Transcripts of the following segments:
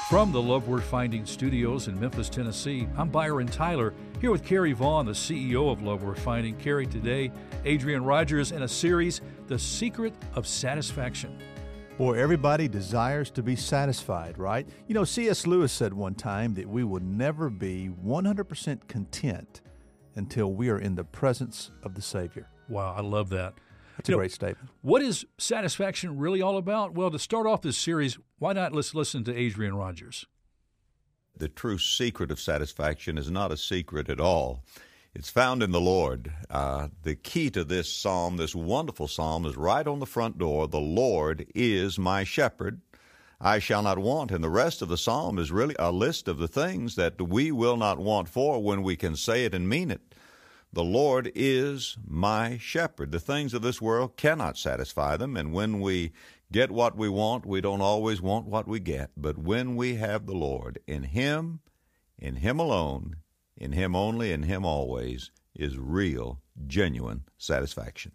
From the Love Word Finding Studios in Memphis, Tennessee, I'm Byron Tyler, here with Carrie Vaughn, the CEO of Love Word Finding. Carrie, today, Adrian Rogers in a series, The Secret of Satisfaction. Boy, everybody desires to be satisfied, right? You know, C.S. Lewis said one time that we will never be 100% content until we are in the presence of the Savior. Wow, I love that. That's a great statement. What is satisfaction really all about? Well, to start off this series, why not let's listen to Adrian Rogers. The true secret of satisfaction is not a secret at all. It's found in the Lord. The key to this psalm, this wonderful psalm, is right on the front door. The Lord is my shepherd. I shall not want. And the rest of the psalm is really a list of the things that we will not want for when we can say it and mean it. The Lord is my shepherd. The things of this world cannot satisfy them, and when we get what we want, we don't always want what we get. But when we have the Lord, in Him alone, in Him only, in Him always, is real, genuine satisfaction.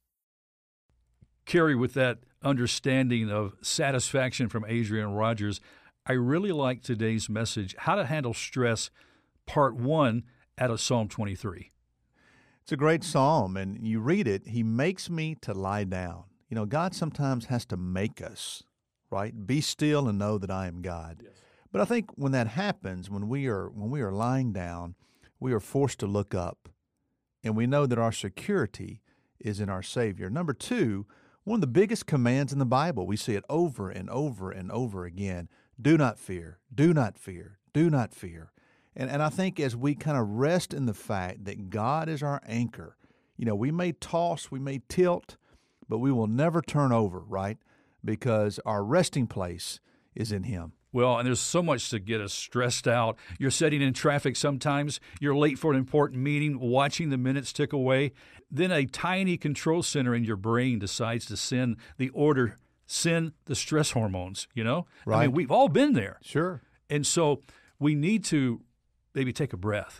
Carrie, with that understanding of satisfaction from Adrian Rogers, I really like today's message, How to Handle Stress, Part 1 out of Psalm 23. It's a great psalm, and you read it, He makes me to lie down. You know, God sometimes has to make us, right? Be still and know that I am God. Yes. But I think when that happens, when we are lying down, we are forced to look up, and we know that our security is in our Savior. Number two, one of the biggest commands in the Bible, we see it over and over and over again, do not fear, do not fear, do not fear. And I think as we kind of rest in the fact that God is our anchor, you know, we may toss, we may tilt, but we will never turn over, right? Because our resting place is in Him. Well, and there's so much to get us stressed out. You're sitting in traffic sometimes. You're late for an important meeting, watching the minutes tick away. Then a tiny control center in your brain decides to send the order, send the stress hormones, you know? Right. I mean, we've all been there. Sure. And so we need to maybe take a breath.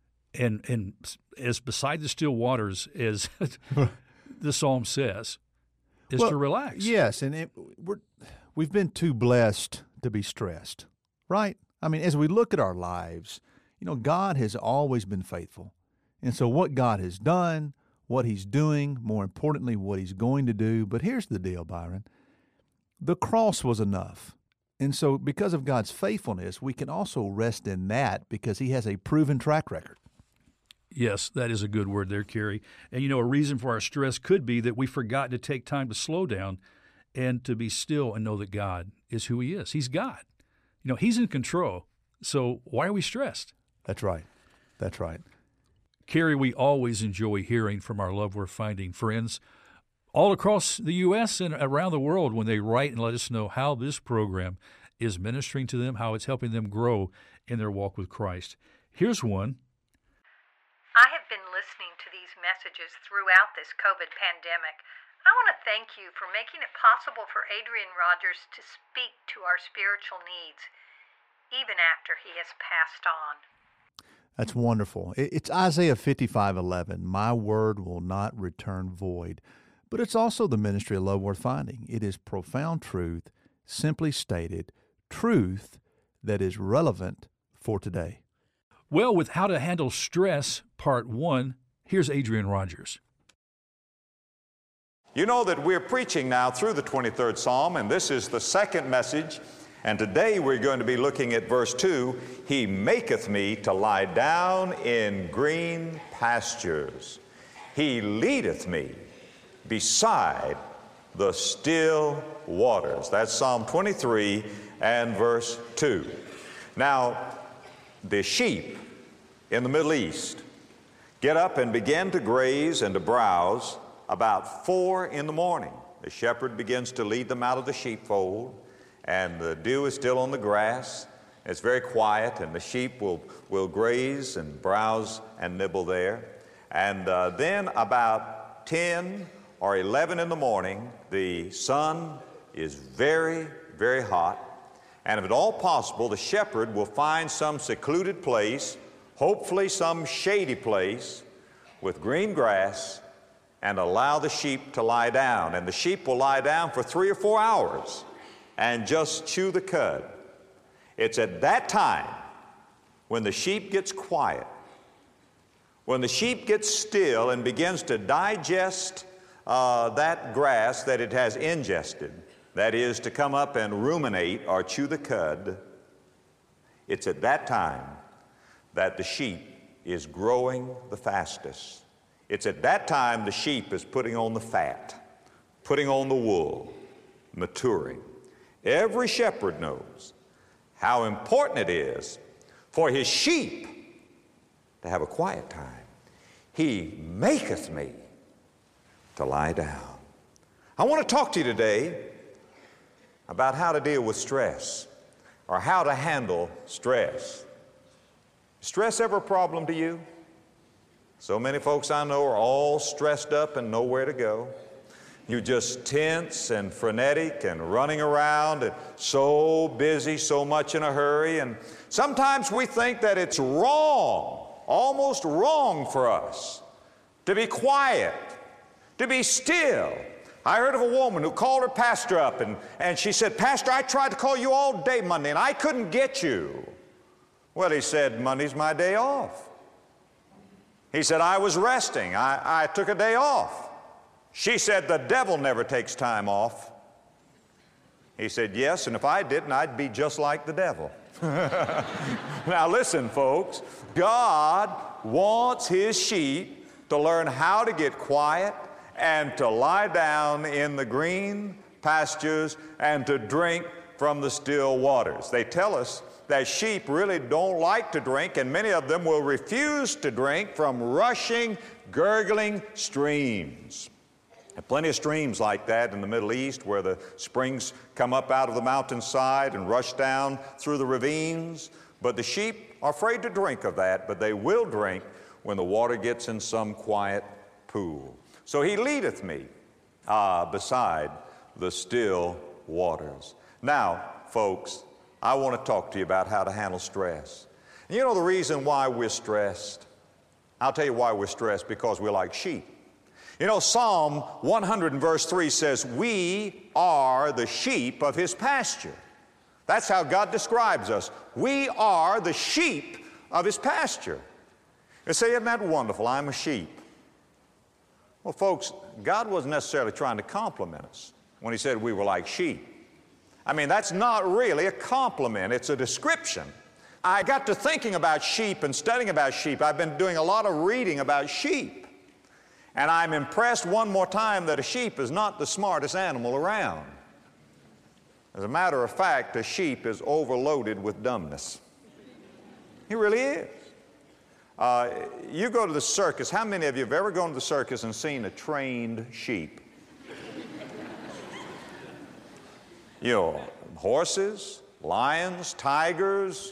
And as beside the still waters, as the psalm says, is to relax. Yes, and we've been too blessed to be stressed, right? I mean, as we look at our lives, you know, God has always been faithful. And so what God has done, what He's doing, more importantly, what He's going to do. But here's the deal, Byron. The cross was enough. And so because of God's faithfulness, we can also rest in that because He has a proven track record. Yes, that is a good word there, Carrie. And, you know, a reason for our stress could be that we forgot to take time to slow down and to be still and know that God is who He is. He's God. You know, He's in control. So why are we stressed? That's right. That's right. Carrie, we always enjoy hearing from our Love We're Finding friends all across the U.S. and around the world when they write and let us know how this program is ministering to them, how it's helping them grow in their walk with Christ. Here's one. I have been listening to these messages throughout this COVID pandemic. I want to thank you for making it possible for Adrian Rogers to speak to our spiritual needs, even after he has passed on. That's wonderful. It's Isaiah 55:11. My word will not return void. But it's also the ministry of Love Worth Finding. It is profound truth, simply stated, truth that is relevant for today. Well, with How to Handle Stress, Part 1, here's Adrian Rogers. You know that we're preaching now through the 23rd Psalm, and this is the second message. And today we're going to be looking at verse 2, He maketh me to lie down in green pastures. He leadeth me beside the still waters. That's Psalm 23 and verse 2. Now, the sheep in the Middle East get up and begin to graze and to browse about 4 in the morning. The shepherd begins to lead them out of the sheepfold, and the dew is still on the grass. It's very quiet, and the sheep will graze and browse and nibble there. And then about 10 or 11 in the morning, the sun is very, very hot. And if at all possible, the shepherd will find some secluded place, hopefully some shady place with green grass, and allow the sheep to lie down. And the sheep will lie down for 3 or 4 hours and just chew the cud. It's at that time when the sheep gets quiet, when the sheep gets still and begins to digest that grass that it has ingested, that is, to come up and ruminate or chew the cud, it's at that time that the sheep is growing the fastest. It's at that time the sheep is putting on the fat, putting on the wool, maturing. Every shepherd knows how important it is for his sheep to have a quiet time. He maketh me to lie down. I want to talk to you today about how to deal with stress or how to handle stress. Stress ever a problem to you? So many folks I know are all stressed up and nowhere to go. You're just tense and frenetic and running around and so busy, so much in a hurry. And sometimes we think that it's wrong, almost wrong for us to be quiet, to be still. I heard of a woman who called her pastor up and she said, "Pastor, I tried to call you all day Monday and I couldn't get you." Well, he said, "Monday's my day off." He said, "I was resting. I took a day off." She said, "The devil never takes time off." He said, "Yes, and if I didn't, I'd be just like the devil." Now listen, folks, God wants his sheep to learn how to get quiet and to lie down in the green pastures and to drink from the still waters. They tell us that sheep really don't like to drink, and many of them will refuse to drink from rushing, gurgling streams. There are plenty of streams like that in the Middle East where the springs come up out of the mountainside and rush down through the ravines. But the sheep are afraid to drink of that, but they will drink when the water gets in some quiet pool. So he leadeth me beside the still waters. Now, folks, I want to talk to you about how to handle stress. You know the reason why we're stressed? I'll tell you why we're stressed, because we're like sheep. You know, Psalm 100 and verse 3 says, "We are the sheep of his pasture." That's how God describes us. We are the sheep of his pasture. You say, "Isn't that wonderful? I'm a sheep." Well, folks, God wasn't necessarily trying to compliment us when he said we were like sheep. I mean, that's not really a compliment. It's a description. I got to thinking about sheep and studying about sheep. I've been doing a lot of reading about sheep. And I'm impressed one more time that a sheep is not the smartest animal around. As a matter of fact, a sheep is overloaded with dumbness. He really is. You go to the circus. How many of you have ever gone to the circus and seen a trained sheep? You know, horses, lions, tigers,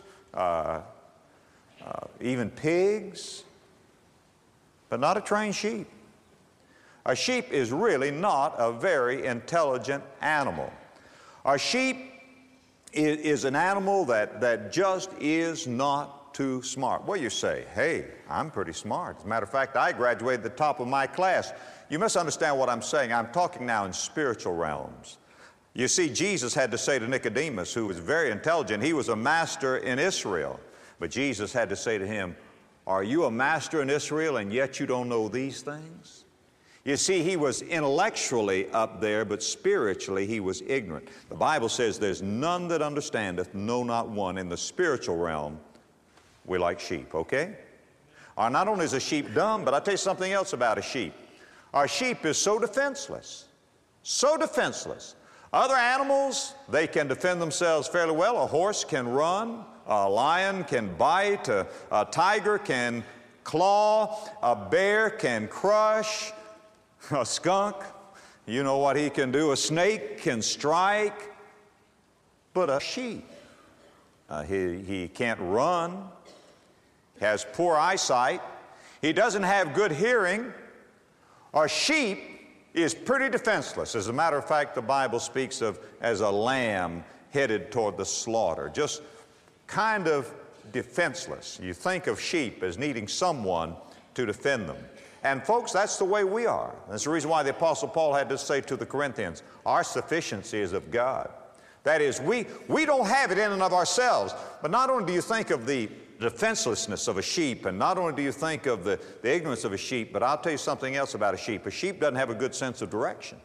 even pigs, but not a trained sheep. A sheep is really not a very intelligent animal. A sheep is an animal that just is not too smart. Well, you say, "Hey, I'm pretty smart. As a matter of fact, I graduated at the top of my class." You must understand what I'm saying. I'm talking now in spiritual realms. You see, Jesus had to say to Nicodemus, who was very intelligent, he was a master in Israel. But Jesus had to say to him, "Are you a master in Israel and yet you don't know these things?" You see, he was intellectually up there, but spiritually he was ignorant. The Bible says there's none that understandeth, no, not one. In the spiritual realm, we're like sheep, okay? Not only is a sheep dumb, but I'll tell you something else about a sheep. Our sheep is so defenseless, so defenseless. Other animals, they can defend themselves fairly well. A horse can run, a lion can bite, a tiger can claw, a bear can crush, a skunk, you know what he can do. A snake can strike. But a sheep, he can't run, has poor eyesight, he doesn't have good hearing. A sheep is pretty defenseless. As a matter of fact, the Bible speaks of as a lamb headed toward the slaughter, just kind of defenseless. You think of sheep as needing someone to defend them. And folks, that's the way we are. That's the reason why the Apostle Paul had to say to the Corinthians, "Our sufficiency is of God." That is, we don't have it in and of ourselves. But not only do you think of the defenselessness of a sheep, and not only do you think of the ignorance of a sheep, but I'll tell you something else about a sheep. A sheep doesn't have a good sense of direction.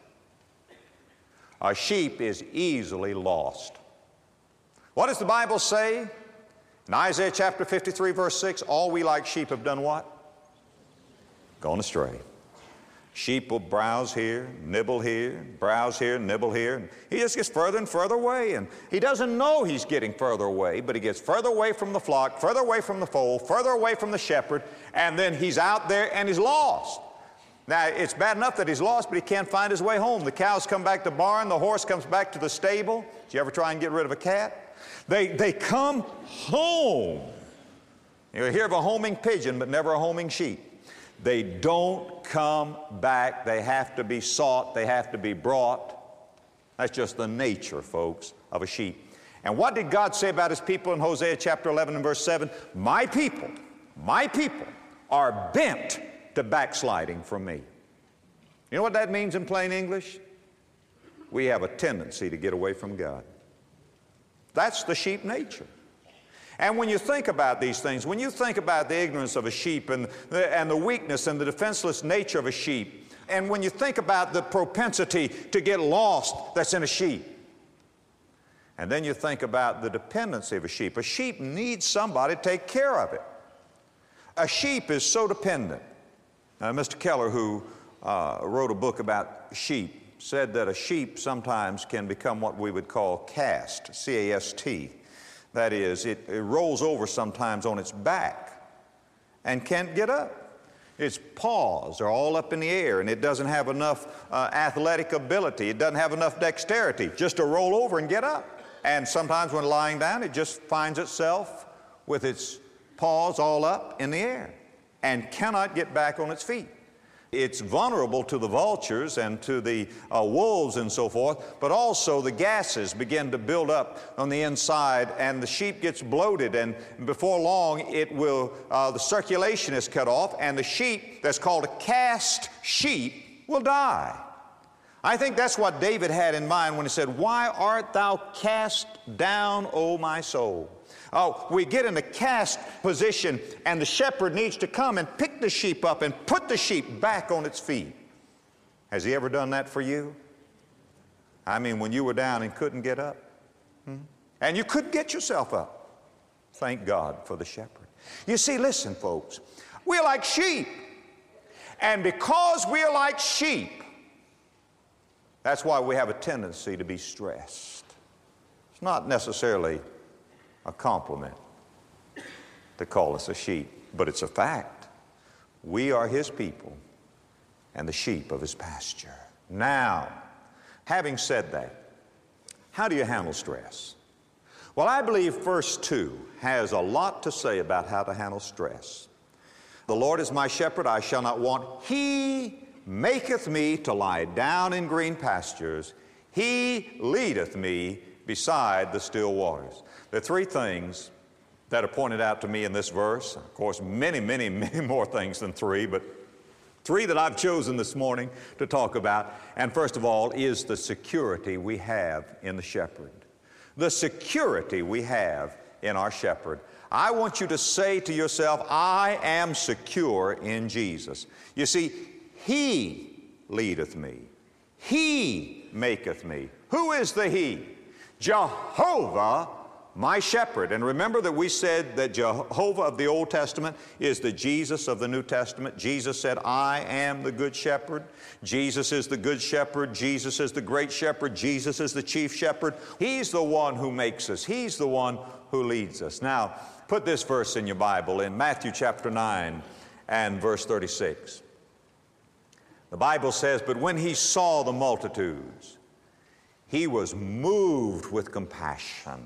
A sheep is easily lost. What does the Bible say? In Isaiah chapter 53, verse 6, all we like sheep have done what? Gone astray. Sheep will browse here, nibble here, browse here, nibble here. And he just gets further and further away. And he doesn't know he's getting further away, but he gets further away from the flock, further away from the fold, further away from the shepherd, and then he's out there and he's lost. Now, it's bad enough that he's lost, but he can't find his way home. The cows come back to the barn, the horse comes back to the stable. Did you ever try and get rid of a cat? They come home. You hear of a homing pigeon, but never a homing sheep. They don't come back. They have to be sought. They have to be brought. That's just the nature, folks, of a sheep. And what did God say about His people in Hosea chapter 11 and verse 7? My people are bent to backsliding from me. You know what that means in plain English? We have a tendency to get away from God. That's the sheep nature. And when you think about these things, when you think about the ignorance of a sheep and the weakness and the defenseless nature of a sheep, and when you think about the propensity to get lost that's in a sheep, and then you think about the dependency of a sheep needs somebody to take care of it. A sheep is so dependent. Now, Mr. Keller, who wrote a book about sheep, said that a sheep sometimes can become what we would call cast, C-A-S-T. That is, it rolls over sometimes on its back and can't get up. Its paws are all up in the air, and it doesn't have enough athletic ability. It doesn't have enough dexterity just to roll over and get up. And sometimes when lying down, it just finds itself with its paws all up in the air and cannot get back on its feet. It's vulnerable to the vultures and to the wolves and so forth, but also the gases begin to build up on the inside, and the sheep gets bloated, and before long the circulation is cut off, and the sheep that's called a cast sheep will die. I think that's what David had in mind when he said, "Why art thou cast down, O my soul?" We get in the cast position, and the shepherd needs to come and pick the sheep up and put the sheep back on its feet. Has he ever done that for you? I mean, when you were down and couldn't get up, and you couldn't get yourself up. Thank God for the shepherd. You see, listen, folks, we're like sheep. And because we're like sheep, that's why we have a tendency to be stressed. It's not necessarily a compliment to call us a sheep, but it's a fact. We are His people and the sheep of His pasture. Now, having said that, how do you handle stress? Well, I believe verse 2 has a lot to say about how to handle stress. The Lord is my shepherd, I shall not want. He maketh me to lie down in green pastures. He leadeth me beside the still waters. There are three things that are pointed out to me in this verse. Of course, many, many, many more things than three, but three that I've chosen this morning to talk about. And first of all is the security we have in the shepherd. The security we have in our shepherd. I want you to say to yourself, I am secure in Jesus. You see, He leadeth me. He maketh me. Who is the He? Jehovah, my shepherd. And remember that we said that Jehovah of the Old Testament is the Jesus of the New Testament. Jesus said, I am the good shepherd. Jesus is the good shepherd. Jesus is the great shepherd. Jesus is the chief shepherd. He's the one who makes us. He's the one who leads us. Now, put this verse in your Bible in Matthew chapter 9 and verse 36. The Bible says, but when He saw the multitudes, He was moved with compassion,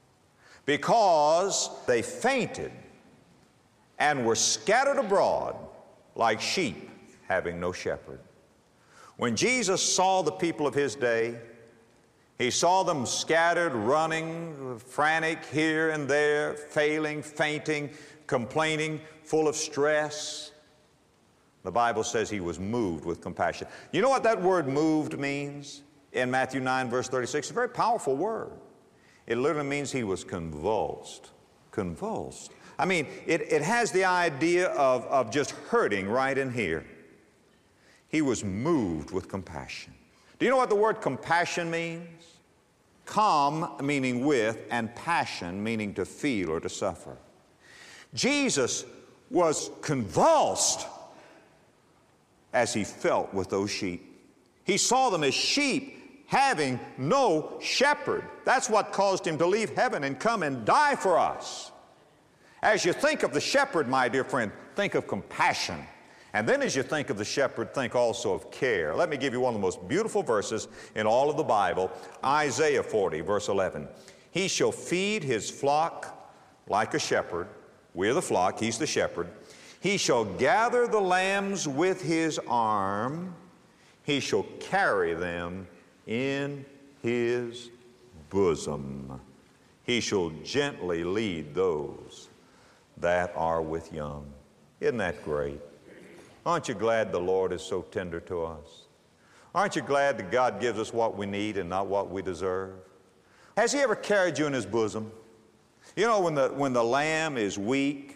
because they fainted and were scattered abroad like sheep having no shepherd. When Jesus saw the people of His day, He saw them scattered, running, frantic here and there, failing, fainting, complaining, full of stress. The Bible says He was moved with compassion. You know what that word moved means? In Matthew 9, verse 36, it's a very powerful word. It literally means he was convulsed. Convulsed. I mean, it has the idea of just hurting right in here. He was moved with compassion. Do you know what the word compassion means? Com meaning with, and passion meaning to feel or to suffer. Jesus was convulsed as he felt with those sheep. He saw them as sheep having no shepherd. That's what caused him to leave heaven and come and die for us. As you think of the shepherd, my dear friend, think of compassion. And then as you think of the shepherd, think also of care. Let me give you one of the most beautiful verses in all of the Bible, Isaiah 40, verse 11. He shall feed his flock like a shepherd. We're the flock, he's the shepherd. He shall gather the lambs with his arm. He shall carry them in his bosom. He shall gently lead those that are with young. Isn't that great? Aren't you glad the Lord is so tender to us? Aren't you glad that God gives us what we need and not what we deserve? Has he ever carried you in his bosom? You know, when the lamb is weak,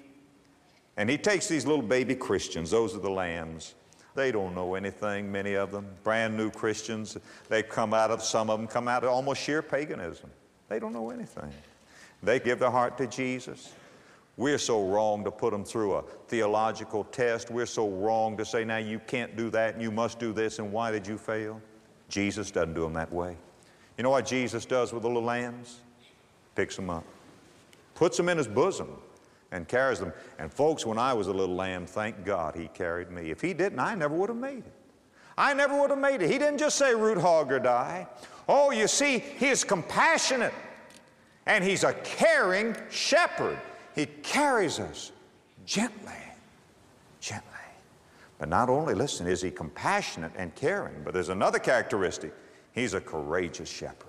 and he takes these little baby Christians, those are the lambs. They don't know anything, many of them. Brand new Christians. Some of them come out of almost sheer paganism. They don't know anything. They give their heart to Jesus. We're so wrong to put them through a theological test. We're so wrong to say, now you can't do that and you must do this, and why did you fail? Jesus doesn't do them that way. You know what Jesus does with the little lambs? Picks them up, puts them in his bosom, and carries them. And folks, when I was a little lamb, thank God he carried me. If he didn't, I never would have made it. I never would have made it. He didn't just say root hog or die. Oh, you see, he is compassionate, and he's a caring shepherd. He carries us gently, gently. But not only, listen, is he compassionate and caring, but there's another characteristic. He's a courageous shepherd.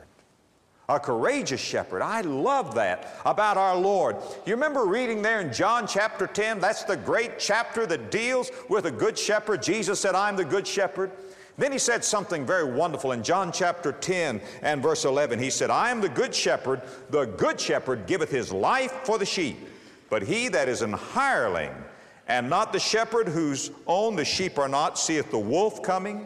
A courageous shepherd. I love that about our Lord. You remember reading there in John chapter 10? That's the great chapter that deals with a good shepherd. Jesus said, I'm the good shepherd. Then he said something very wonderful in John chapter 10 and verse 11. He said, I am the good shepherd. The good shepherd giveth his life for the sheep. But he that is an hireling, and not the shepherd whose own the sheep are not, seeth the wolf coming,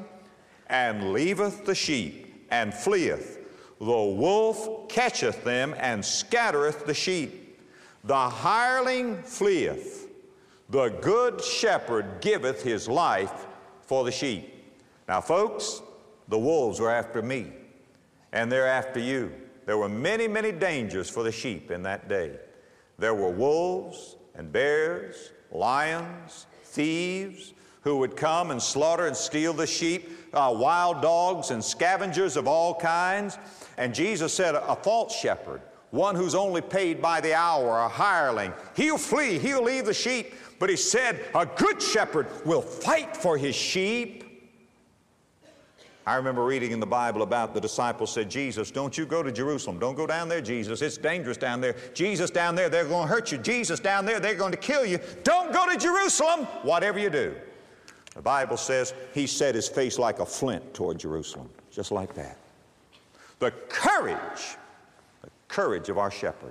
and leaveth the sheep, and fleeth. The wolf catcheth them, and scattereth the sheep. The hireling fleeth. The good shepherd giveth his life for the sheep. Now, folks, the wolves were after me, and they're after you. There were many, many dangers for the sheep in that day. There were wolves and bears, lions, thieves who would come and slaughter and steal the sheep, wild dogs and scavengers of all kinds. And Jesus said a false shepherd, one who's only paid by the hour, a hireling, he'll flee, he'll leave the sheep. But he said a good shepherd will fight for his sheep. I remember reading in the Bible about the disciples said, Jesus, don't you go to Jerusalem. Don't go down there, Jesus. It's dangerous down there. Jesus, down there, they're going to hurt you. Jesus, down there, they're going to kill you. Don't go to Jerusalem, whatever you do. The Bible says he set his face like a flint toward Jerusalem, just like that. The courage of our shepherd.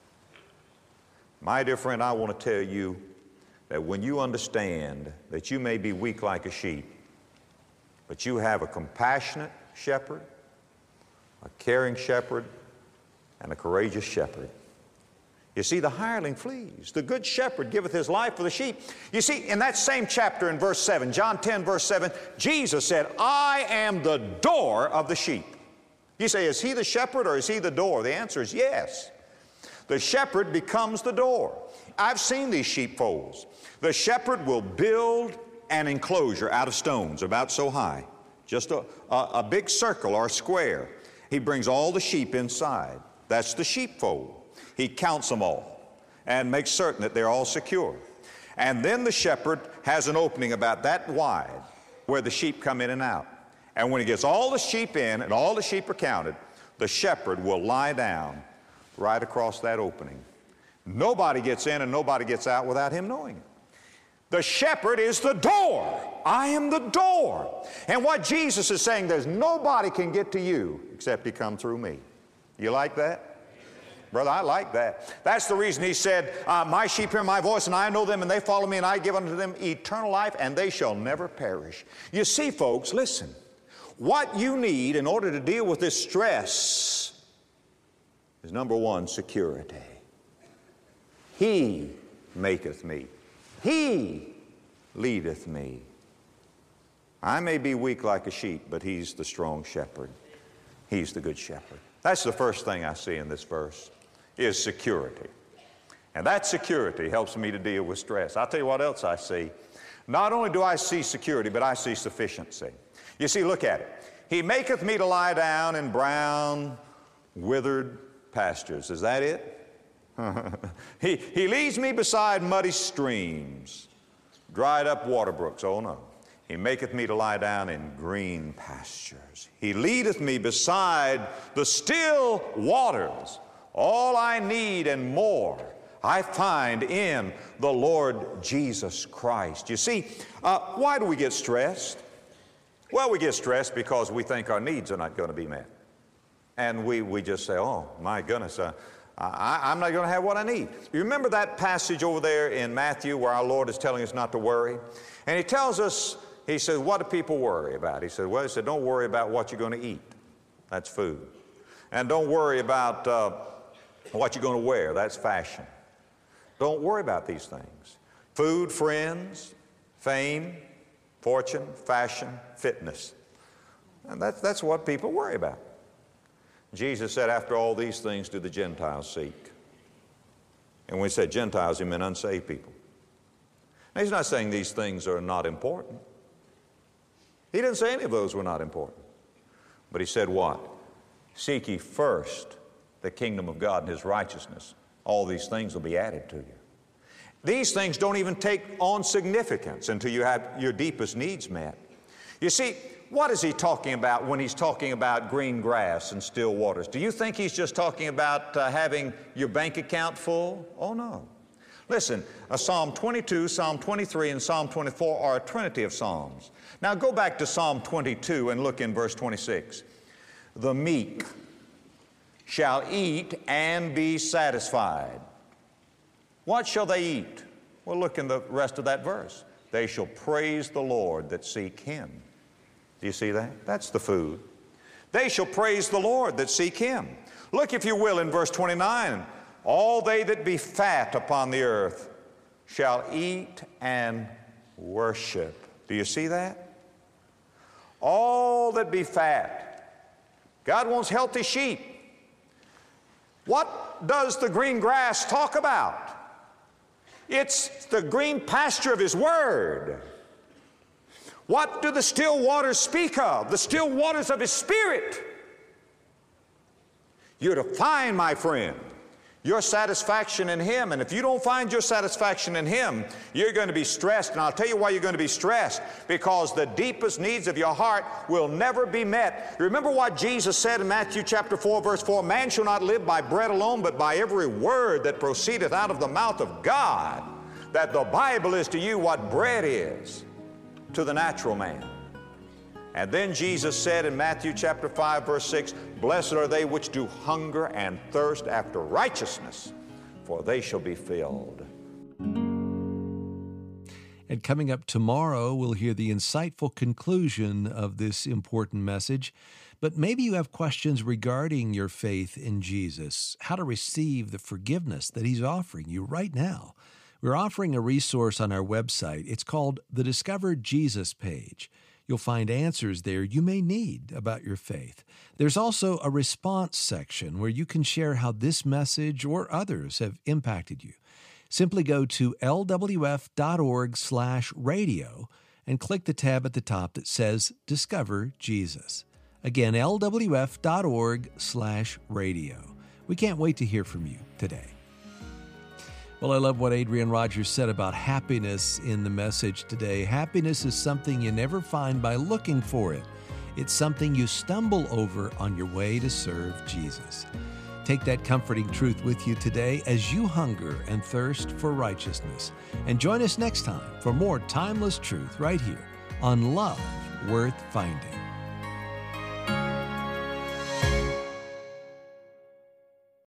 My dear friend, I want to tell you that when you understand that you may be weak like a sheep, but you have a compassionate shepherd, a caring shepherd, and a courageous shepherd. You see, the hireling flees. The good shepherd giveth his life for the sheep. You see, in that same chapter in verse 7, John 10, verse 7, Jesus said, I am the door of the sheep. You say, is he the shepherd or is he the door? The answer is yes. The shepherd becomes the door. I've seen these sheepfolds. The shepherd will build an enclosure out of stones about so high, just a big circle or square. He brings all the sheep inside. That's the sheepfold. He counts them all and makes certain that they're all secure. And then the shepherd has an opening about that wide where the sheep come in and out. And when he gets all the sheep in and all the sheep are counted, the shepherd will lie down right across that opening. Nobody gets in and nobody gets out without him knowing it. The shepherd is the door. I am the door. And what Jesus is saying, there's nobody can get to you except he come through me. You like that? Brother, I like that. That's the reason he said, my sheep hear my voice, and I know them, and they follow me, and I give unto them eternal life, and they shall never perish. You see, folks, listen. What you need in order to deal with this stress is, number one, security. He maketh me. He leadeth me. I may be weak like a sheep, but he's the strong shepherd. He's the good shepherd. That's the first thing I see in this verse, is security. And that security helps me to deal with stress. I'll tell you what else I see. Not only do I see security, but I see sufficiency. You see, look at it. He maketh me to lie down in brown, withered pastures. Is that it? He leads me beside muddy streams, dried up water brooks. Oh, no. He maketh me to lie down in green pastures. He leadeth me beside the still waters. All I need and more I find in the Lord Jesus Christ. You see, why do we get stressed? Well, we get stressed because we think our needs are not going to be met. And we just say, oh, my goodness, I'm not going to have what I need. You remember that passage over there in Matthew where our Lord is telling us not to worry? And He tells us, He says, what do people worry about? He said, don't worry about what you're going to eat. That's food. And don't worry about what you're going to wear. That's fashion. Don't worry about these things. Food, friends, fame, fortune, fashion, fitness. And that's what people worry about. Jesus said, after all these things do the Gentiles seek. And when He said Gentiles, He meant unsaved people. Now, He's not saying these things are not important. He didn't say any of those were not important. But He said what? Seek ye first the kingdom of God and His righteousness. All these things will be added to you. These things don't even take on significance until you have your deepest needs met. You see, what is He talking about when He's talking about green grass and still waters? Do you think He's just talking about having your bank account full? Oh, no. Listen, Psalm 22, Psalm 23, and Psalm 24 are a trinity of psalms. Now go back to Psalm 22 and look in verse 26. The meek shall eat and be satisfied. What shall they eat? Well, look in the rest of that verse. They shall praise the Lord that seek Him. Do you see that? That's the food. They shall praise the Lord that seek Him. Look, if you will, in verse 29. All they that be fat upon the earth shall eat and worship. Do you see that? All that be fat. God wants healthy sheep. What does the green grass talk about? It's the green pasture of His Word. What do the still waters speak of? The still waters of His Spirit. You're to find, my friend, your satisfaction in Him. And if you don't find your satisfaction in Him, you're going to be stressed. And I'll tell you why you're going to be stressed. Because the deepest needs of your heart will never be met. Remember what Jesus said in Matthew chapter 4, verse 4, man shall not live by bread alone, but by every word that proceedeth out of the mouth of God. That the Bible is to you what bread is to the natural man. And then Jesus said in Matthew chapter 5, verse 6, blessed are they which do hunger and thirst after righteousness, for they shall be filled. And coming up tomorrow, we'll hear the insightful conclusion of this important message. But maybe you have questions regarding your faith in Jesus, how to receive the forgiveness that He's offering you right now. We're offering a resource on our website. It's called the Discover Jesus page. You'll find answers there you may need about your faith. There's also a response section where you can share how this message or others have impacted you. Simply go to lwf.org/radio and click the tab at the top that says Discover Jesus. Again, lwf.org/radio. We can't wait to hear from you today. Well, I love what Adrian Rogers said about happiness in the message today. Happiness is something you never find by looking for it. It's something you stumble over on your way to serve Jesus. Take that comforting truth with you today as you hunger and thirst for righteousness. And join us next time for more timeless truth right here on Love Worth Finding.